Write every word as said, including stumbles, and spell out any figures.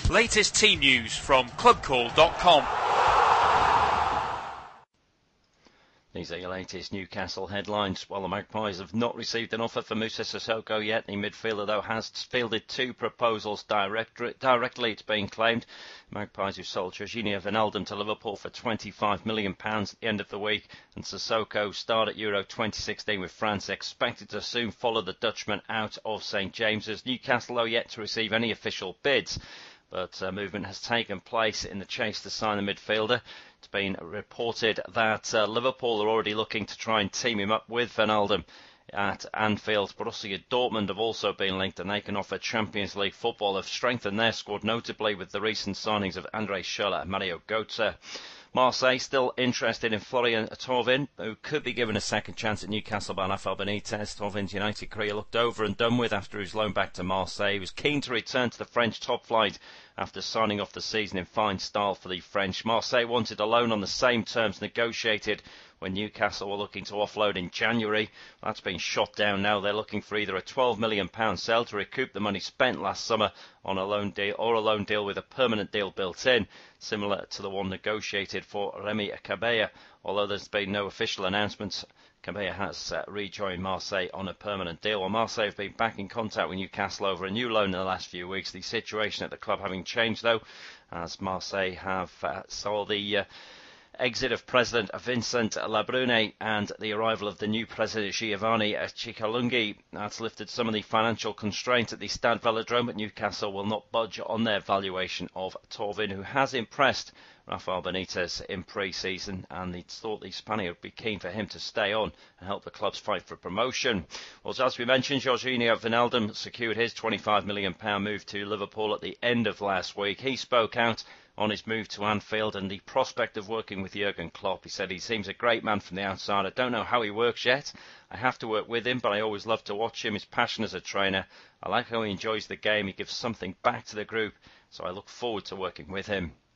Latest team news from club call dot com. These are your latest Newcastle headlines. Well, the Magpies have not received an offer for Moussa Sissoko yet. The midfielder, though, has fielded two proposals direct, directly, it's being claimed. Magpies who sold Jorginho Wijnaldum to Liverpool for twenty-five million pounds at the end of the week. And Sissoko starred at Euro twenty sixteen with France, expected to soon follow the Dutchman out of St James's. Newcastle, though, yet to receive any official bids. But uh, movement has taken place in the chase to sign the midfielder. It's been reported that uh, Liverpool are already looking to try and team him up with Wijnaldum at Anfield. Borussia Dortmund have also been linked, and they can offer Champions League football. They've strengthened their squad, notably with the recent signings of André Schürrle and Mario Götze. Marseille still interested in Florian Thauvin, who could be given a second chance at Newcastle by Rafael Benitez. Tauvin's United career looked over and done with after his loan back to Marseille. He was keen to return to the French top flight after signing off the season in fine style for the French. Marseille wanted a loan on the same terms negotiated when Newcastle were looking to offload in January. That's been shot down now. They're looking for either a twelve million pounds sale to recoup the money spent last summer on a loan deal, or a loan deal with a permanent deal built in, similar to the one negotiated for Remy Cabella. Although there's been no official announcements, Cabella has uh, rejoined Marseille on a permanent deal. Well, Marseille have been back in contact with Newcastle over a new loan in the last few weeks. The situation at the club having changed, though, as Marseille have uh, saw the uh, exit of President Vincent Labrune and the arrival of the new President Giovanni Cicalunghi. That's lifted some of the financial constraints at the Stade Velodrome, but Newcastle will not budge on their valuation of Thauvin, who has impressed Rafael Benitez in pre-season, and they thought the Spaniard would be keen for him to stay on and help the club's fight for promotion. Well, as we mentioned, Jorginho Wijnaldum secured his twenty-five million pounds move to Liverpool at the end of last week. He spoke out on his move to Anfield and the prospect of working with Jurgen Klopp. He said he seems a great man from the outside. I don't know how he works yet. I have to work with him, but I always love to watch him. His passion as a trainer. I like how he enjoys the game. He gives something back to the group, so I look forward to working with him.